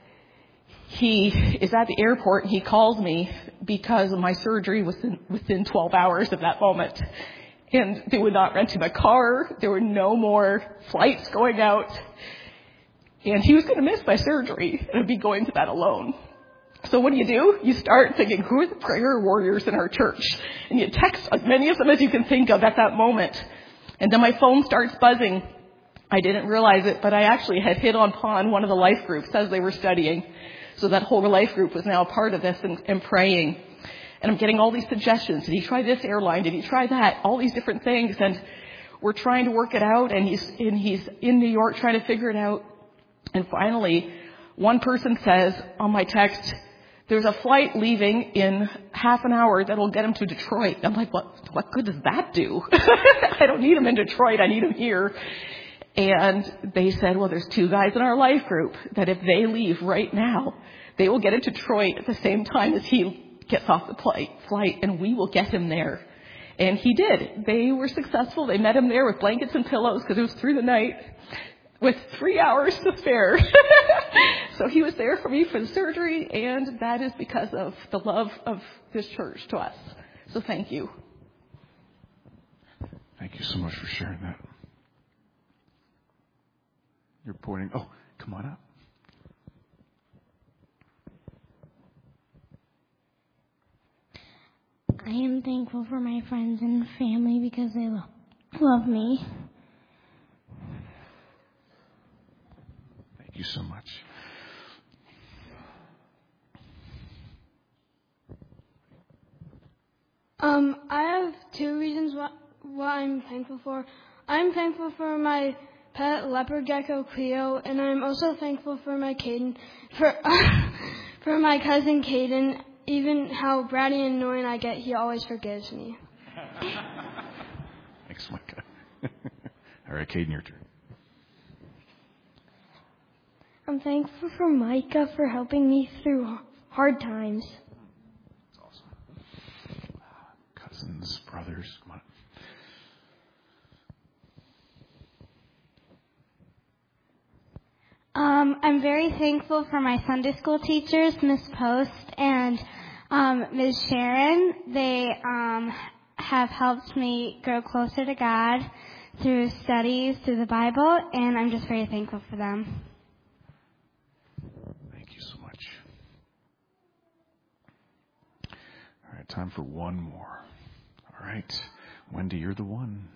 he is at the airport and he calls me because my surgery was within, within twelve hours of that moment. And they would not rent him a car. There were no more flights going out. And he was going to miss my surgery and I'd be going to that alone. So what do you do? You start thinking, who are the prayer warriors in our church? And you text as many of them as you can think of at that moment. And then my phone starts buzzing. I didn't realize it, but I actually had hit upon one of the life groups as they were studying. So that whole life group was now a part of this and, and praying. And I'm getting all these suggestions. Did he try this airline? Did he try that? All these different things. And we're trying to work it out. And he's, and he's in New York trying to figure it out. And finally, one person says on my text, there's a flight leaving in half an hour that'll get him to Detroit. I'm like, what, what good does that do? I don't need him in Detroit. I need him here. And they said, well, there's two guys in our life group that if they leave right now, they will get to Detroit at the same time as he gets off the flight, and we will get him there. And he did. They were successful. They met him there with blankets and pillows because it was through the night with three hours to spare. So he was there for me for the surgery, and that is because of the love of this church to us. So thank you. Thank you so much for sharing that. You're pointing. Oh, come on up. I am thankful for my friends and family because they lo- love me. Thank you so much. Um, I have two reasons why, why I'm thankful for. I'm thankful for my pet leopard gecko Cleo, and I'm also thankful for my Caden, for for my cousin Caden. Even how bratty and annoying I get, he always forgives me. Thanks, Micah. All right, Caden, your turn. I'm thankful for Micah for helping me through hard times. That's awesome. Cousins, brothers, come on. Um, I'm very thankful for my Sunday school teachers, Miss Post and um, Miz Sharon. They um, have helped me grow closer to God through studies, through the Bible, and I'm just very thankful for them. Thank you so much. All right, time for one more. All right, Wendy, you're the one.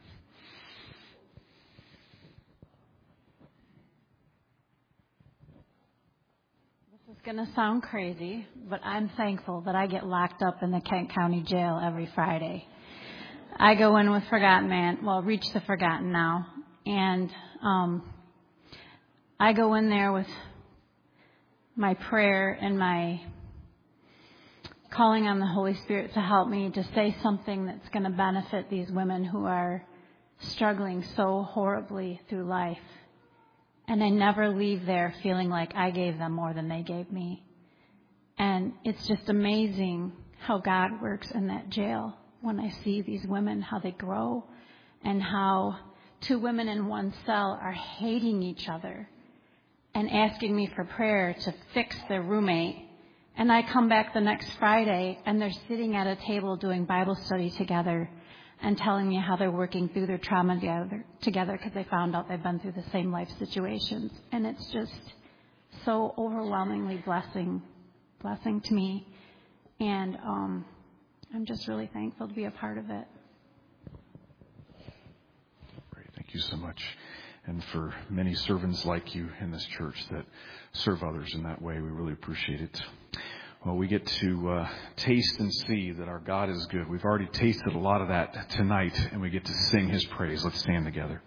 It's going to sound crazy, but I'm thankful that I get locked up in the Kent County Jail every Friday. I go in with Forgotten Man, well, Reach the Forgotten now, and um, I go in there with my prayer and my calling on the Holy Spirit to help me to say something that's going to benefit these women who are struggling so horribly through life. And I never leave there feeling like I gave them more than they gave me. And it's just amazing how God works in that jail when I see these women, how they grow, and how two women in one cell are hating each other and asking me for prayer to fix their roommate. And I come back the next Friday, and they're sitting at a table doing Bible study together and telling me how they're working through their trauma together together because they found out they've been through the same life situations. And it's just so overwhelmingly blessing, blessing to me. And um, I'm just really thankful to be a part of it. Great. Thank you so much. And for many servants like you in this church that serve others in that way, we really appreciate it. Well, we get to uh, taste and see that our God is good. We've already tasted a lot of that tonight, and we get to sing His praise. Let's stand together.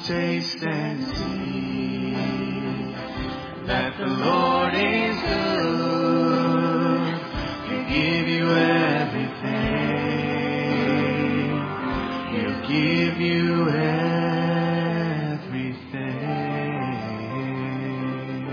taste and see that the Lord is good. He'll give you everything. He'll give you everything.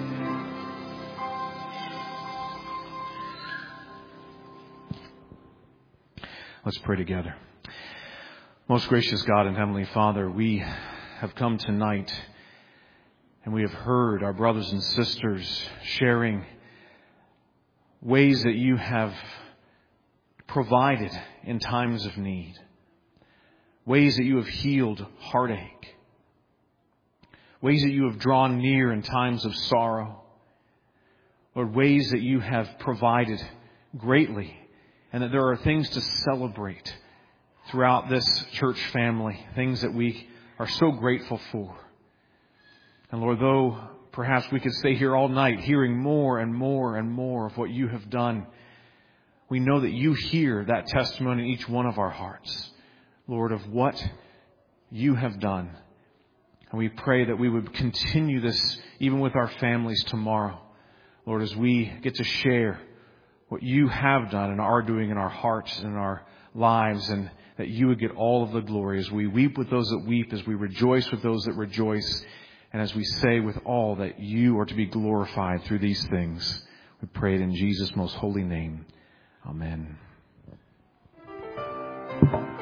Let's pray together. Most gracious God and Heavenly Father, we have come tonight and we have heard our brothers and sisters sharing ways that you have provided in times of need, ways that you have healed heartache, ways that you have drawn near in times of sorrow, Lord, ways that you have provided greatly, and that there are things to celebrate throughout this church family, things that we are so grateful for. And Lord, though perhaps we could stay here all night hearing more and more and more of what you have done, we know that you hear that testimony in each one of our hearts, Lord, of what you have done. And we pray that we would continue this even with our families tomorrow, Lord, as we get to share what you have done and are doing in our hearts and in our lives, and that you would get all of the glory as we weep with those that weep, as we rejoice with those that rejoice, and as we say with all that you are to be glorified through these things. We pray it in Jesus' most holy name. Amen.